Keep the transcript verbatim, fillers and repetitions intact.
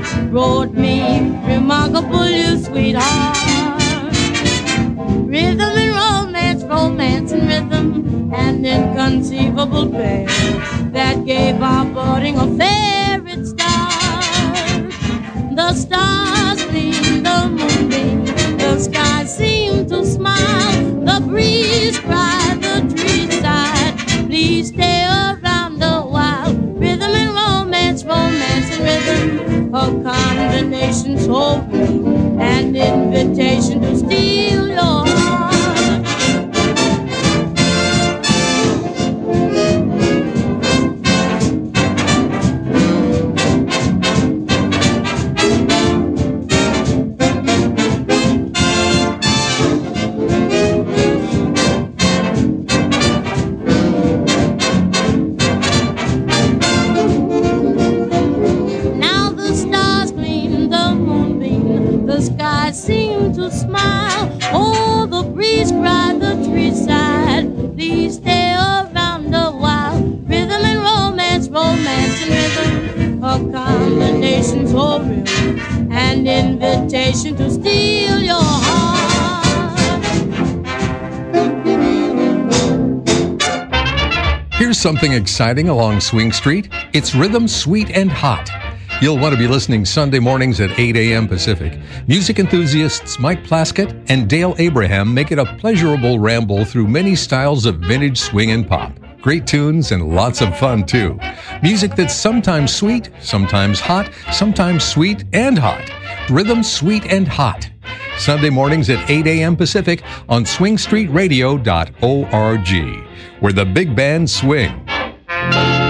wrote me remarkable, you sweetheart. Rhythm and romance, romance and rhythm, an inconceivable pair that gave our budding a favorite star. The stars gleam, the moon beam, the sky seemed to smile. The breeze cried, the trees sighed, please stay around a while. Rhythm and romance, romance and rhythm, a combination so real, an invitation to steal your heart. Seem to smile. Oh, the breeze cried, the trees sighed, please stay around a while. Rhythm and romance, romance and rhythm, a combination so real, an invitation to steal your heart. Here's something exciting along Swing Street. It's Rhythm Sweet and Hot. You'll want to be listening Sunday mornings at eight a.m. Pacific. Music enthusiasts Mike Plaskett and Dale Abraham make it a pleasurable ramble through many styles of vintage swing and pop. Great tunes and lots of fun, too. Music that's sometimes sweet, sometimes hot, sometimes sweet and hot. Rhythm Sweet and Hot. Sunday mornings at eight a.m. Pacific on swing street radio dot org, where the big bands swing.